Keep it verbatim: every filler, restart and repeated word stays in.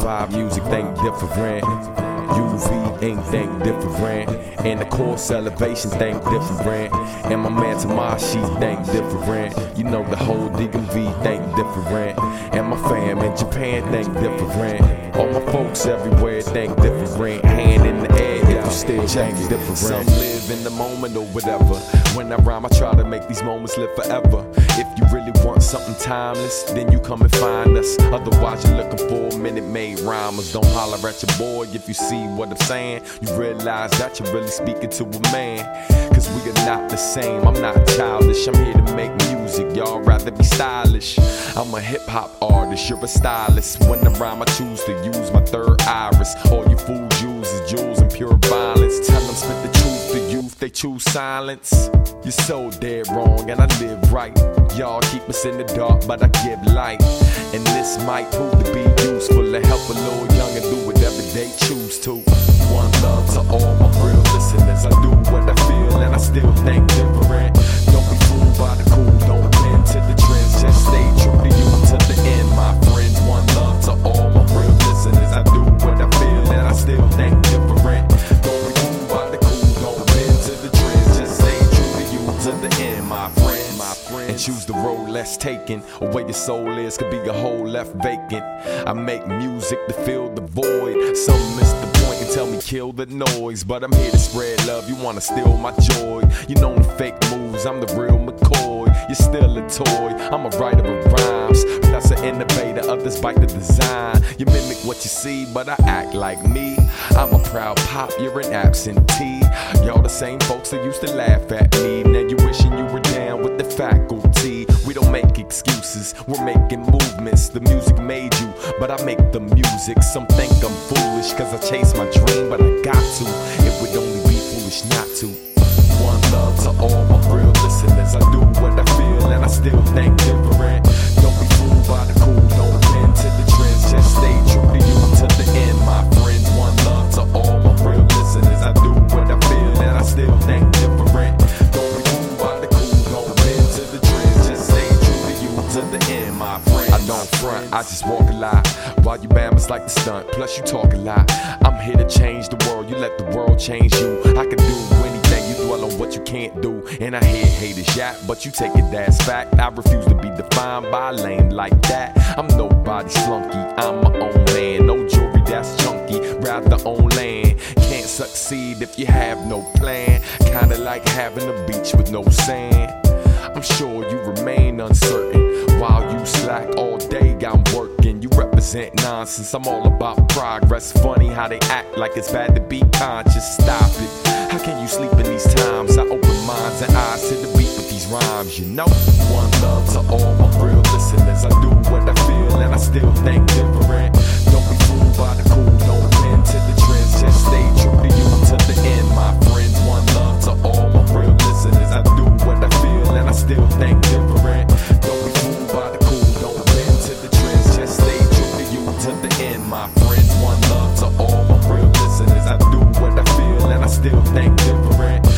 five music think different. U V ink think different. And the course elevation think different. And my man Tamashi think different. You know the whole D M V think different. And my fam in Japan think different. All my folks everywhere think different. Hand in the air if you still think different. Some live in the moment or whatever. When I rhyme I try to make these moments live forever. If you really want something timeless, then you come and find us. Otherwise you're looking for Minute Maid rhymers. Don't holler at your boy if you see what I'm saying. You realize that you're really speaking to a man. Cause we are not the same, I'm not childish. I'm here to make music, y'all rather be stylish. I'm a hip hop artist, you're a stylist. When I rhyme I choose to use my third iris. All you fools use is jewels and pure violence. Tell them spit the truth to youth, they choose silence. You're so dead wrong and I live right. Y'all keep us in the dark but I give light. And this might prove to be useful to help a little youngin' do whatever they choose to. One love to all my real listeners. I do what I feel and I still think different. Don't be fooled by the cool, don't bend to the trends. Just stay true to you to the end, my friends. One love to all my real listeners. I do what I feel and I still think different. Don't be fooled by the cool, don't bend to the trends. Just stay true to you to the end, my friends. My friends. And choose the road less taken. Or where your soul is could be a hole left vacant. I make music to fill the void. Some miss the point and tell me kill the noise, but I'm here to spread love. You wanna steal my joy? You know the fake moves, I'm the real McCoy. You're still a toy, I'm a writer of rhymes. That's an innovator, others bite the design. You mimic what you see, but I act like me. I'm a proud pop, you're an absentee. Y'all the same folks that used to laugh at me. Now you wishing you were down with the faculty. We don't make excuses, we're making movements. The music made you, but I make the music. Some think I'm foolish cause I chase my dream, but I got to. It would only be foolish not to. One love to all my real listeners. I do what I feel and I still think different. Don't be fooled by the cool, don't bend to the trends. Just stay true to you to the end, my friends. One love to all my real listeners. I do what I feel and I still think different. Don't be fooled by the cool, don't bend to the trends. Just stay true to you to the end, my friends. I don't front, I just walk a lot. While you bambas like the stunt, plus you talk a lot. I'm here to change the world, you let the world change you. I can do anything, you dwell on what you can't do. And I hear haters yap, but you take it as fact. I refuse to be defined by a lame like that. I'm nobody's flunky, I'm my own man. No jewelry that's chunky, rather own land. Can't succeed if you have no plan. Kinda like having a beach with no sand. I'm sure you remain uncertain while you slack all day. I'm working, you represent nonsense. I'm all about progress. Funny how they act like it's bad to be conscious. Stop it. How can you sleep in these times? I open minds and eyes to the beat with these rhymes, you know. One love to all my real listeners. I do what I feel and I still think different. Don't be fooled by the cool, don't bend to the trends. Just stay true to you to the end, my friends. One love to all my real listeners. I do what I feel and I still think different. Don't be fooled by the cool, don't bend to the trends. Just stay true to you to the end, my friends. One love to all my real listeners. I do what I feel and I still think different.